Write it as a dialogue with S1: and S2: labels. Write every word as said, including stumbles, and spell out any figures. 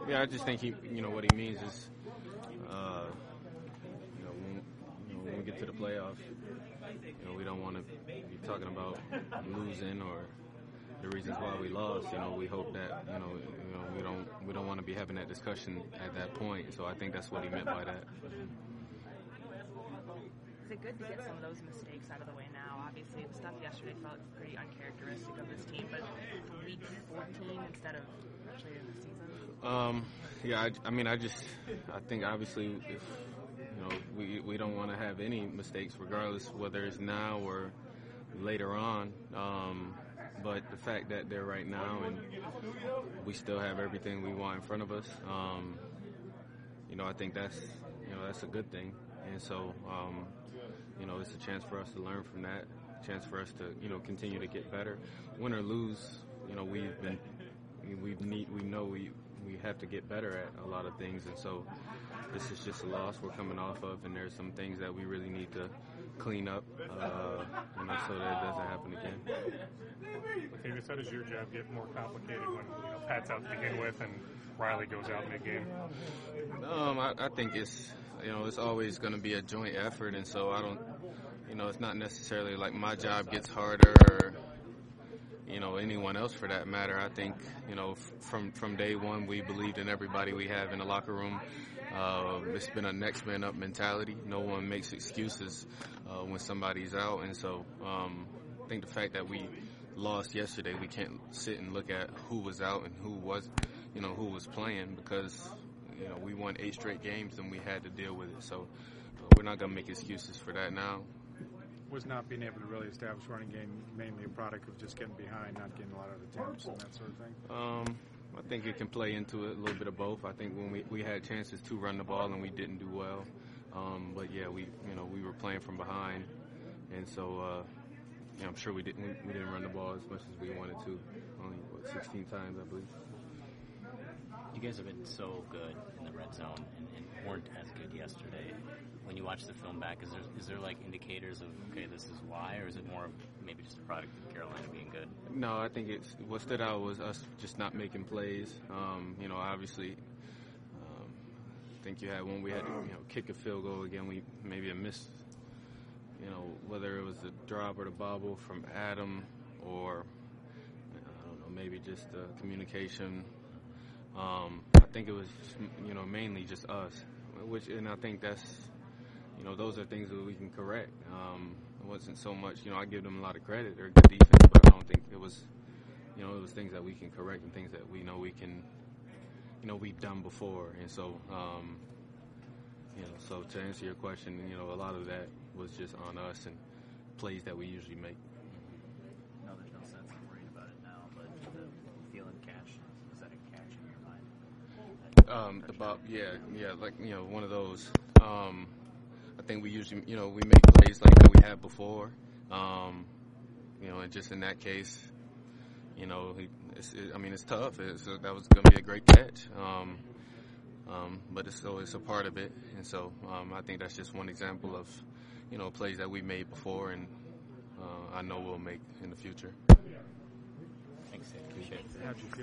S1: Yeah, I just think he, you know, what he means is, uh, you know, when, you know, when we get to the playoffs, you know, we don't want to be talking about losing or the reasons why we lost. You know, we hope that, you know, you know, we don't, we don't want to be having that discussion at that point. So I think that's what he meant by that.
S2: Is it good to get some of those mistakes out of the way now? Obviously, the stuff yesterday felt pretty uncharacteristic of this team, but week fourteen instead of actually in the season.
S1: Um, yeah, I, I mean, I just, I think obviously, if you know, we we don't want to have any mistakes, regardless whether it's now or later on. Um, but the fact that they're right now and we still have everything we want in front of us, um, you know, I think that's, you know, that's a good thing. And so, um, you know, it's a chance for us to learn from that, a chance for us to, you know, continue to get better. Win or lose, you know, we've been, we've need, we know we, we have to get better at a lot of things. And so this is just a loss we're coming off of, and there's some things that we really need to clean up, uh, you know, so that it doesn't happen again.
S3: Latavius, how does your job get more complicated when, you know, Pat's out to begin with and Riley goes out mid-game?
S1: Um, I, I think it's, you know, it's always going to be a joint effort, and so I don't, you know, it's not necessarily like my job gets harder or, you know, anyone else for that matter. I think, you know, f- from from day one we believed in everybody we have in the locker room. Uh, it's been a next man up mentality. No one makes excuses uh, when somebody's out, and so um, I think the fact that we lost yesterday, we can't sit and look at who was out and who was, you know, who was playing, because, you know, we won eight straight games and we had to deal with it. So uh, we're not going to make excuses for that now.
S3: Was not being able to really establish running game mainly a product of just getting behind, not getting a lot of attempts and that sort of thing?
S1: Um, I think it can play into it a little bit of both. I think when we, we had chances to run the ball and we didn't do well. Um, but yeah, we you know we were playing from behind, and so uh, yeah, I'm sure we didn't we, we didn't run the ball as much as we wanted to. Only what, sixteen times, I believe.
S4: You guys have been so good in the red zone and, and weren't as good yesterday. When you watch the film back, is there is there like indicators of, okay, this is why, or is it more of maybe just a product of Carolina being good?
S1: No, I think it's what stood out was us just not making plays. Um, you know, obviously, um, I think you had one we had to, you know, kick a field goal again. We maybe a miss. You know, whether it was the drop or the bobble from Adam, or I don't know, maybe just the communication. Um, I think it was, you know, mainly just us, which, and I think that's, you know, those are things that we can correct. Um, it wasn't so much, you know, I give them a lot of credit. They're good defense, but I don't think it was, you know, it was things that we can correct and things that we know we can, you know, we've done before. And so, um, you know, so to answer your question, you know, a lot of that was just on us and plays that we usually make.
S5: No, there's no sense in worrying about it now, but the feeling catch, is that a catch in your mind?
S1: Um, about yeah, yeah, like, you know, one of those. Um, I think we usually, you know, we make plays like that we had before. Um, you know, and just in that case, you know, he, it's, it, I mean, it's tough. It's, uh, that was going to be a great catch. Um, um, but it's so it's a part of it, and so um, I think that's just one example of, you know, plays that we made before, and uh, I know we'll make in the future.
S4: Thanks, Sid. Appreciate it.
S3: How'd you feel